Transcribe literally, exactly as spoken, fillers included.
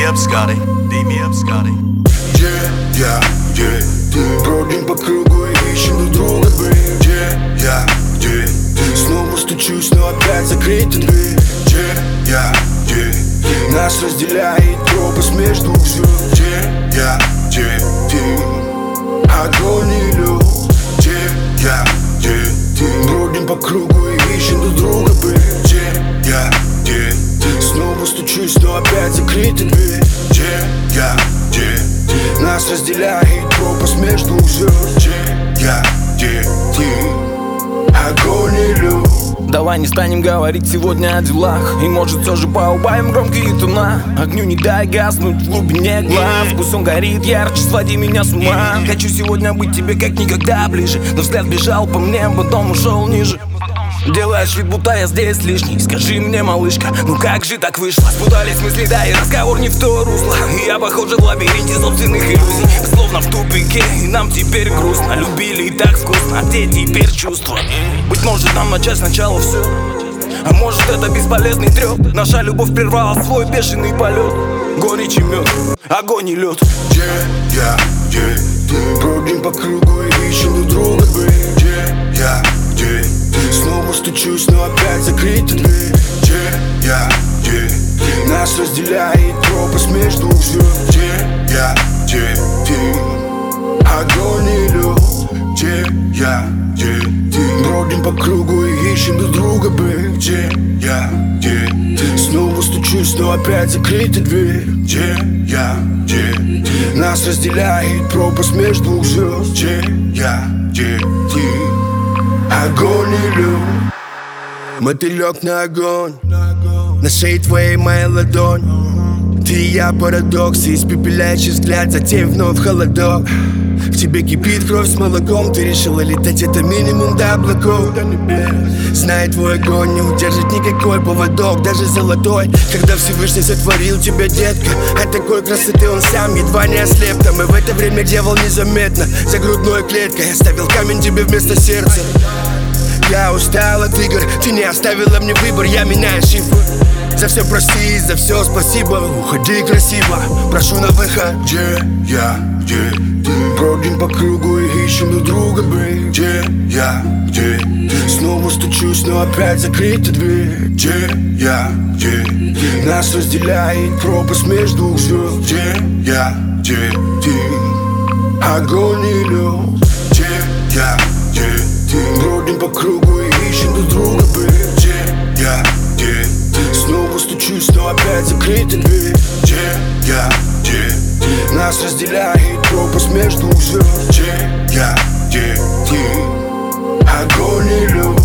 up, Scotty, beat me up, Scotty. Где я, где ты? Бродим по кругу и ищем друг друга, бэй. Где я, где ты? Снова стучусь, но опять закрыта дверь. Где я, где ты? Нас разделяет пропасть между звезд. Где я, где ты? Огонь и лед. Где я, где ты? Бродим по кругу и ищем друг друга, бэй. Где я, где ты? Снова стучусь, но опять закрыта дверь. Где я, где ты? Нас разделяет пропасть между звезд. Где я, где ты? Огонь и лед. Давай не станем говорить сегодня о делах. И может все же поубавим громкие тона. Огню не дай гаснуть в глубине глаз. Пусть он горит ярче, своди меня с ума. Хочу сегодня быть тебе как никогда ближе. Но взгляд бежал по мне, потом ушел ниже. Делаешь вид, будто я здесь лишний. Скажи мне, малышка, ну как же так вышло? Спутались мысли, да, и разговор не в то русло. И я похожа в лабиринте собственных иллюзий. Словно в тупике, и нам теперь грустно. Любили и так вкусно, а где теперь чувства? Быть может нам начать сначала все. А может это бесполезный треп. Наша любовь прервала свой бешеный полет. Горечь и мед, огонь и лед. Где я, где ты? Бродим по кругу и ищем друг друга, бэй. Где я, где ты? Снова стучусь, но опять закрыта дверь. Где я, где ты? Нас разделяет пропасть между звезд. Где я, где ты? Огонь и лед. Где я, где ты? Бродим по кругу и ищем друг друга, бэй. Где я, где ты? Снова стучусь, но опять закрыта дверь. Где я, где ты? Нас разделяет пропасть между звезд. Где я, где ты? Огонь и лед. Мотылек на огонь. На шее твоей моя ладонь. Ты и я парадокс, и испепеляющий взгляд, затем вновь холодок. В тебе кипит кровь с молоком. Ты решила летать, это минимум до облаков. Знает твой огонь, не удержит никакой поводок, даже золотой. Когда Всевышний сотворил тебя, детка, от такой красоты он сам едва не ослеп. Там и в это время дьявол незаметно за грудной клеткой оставил камень тебе вместо сердца. Я устал от игр, ты не оставила мне выбор, я меняю шифр. За все прости, за все спасибо, уходи красиво, прошу на выход. Где я, где ты? Бродим по кругу и ищем друг друга, бэй. Где я, где ты? Снова стучусь, но опять закрыта дверь. Где я, где ты? Нас разделяет пропасть между звезд. Где я, где ты? Огонь и лед. Где я, где ты? Бродим по кругу и ищем друг друга, бэй. Где я, где ты? Снова стучусь, но опять закрыта дверь. Где я, где ты? Нас разделяет пропасть между звезд. Где я, где ты? Огонь и лед.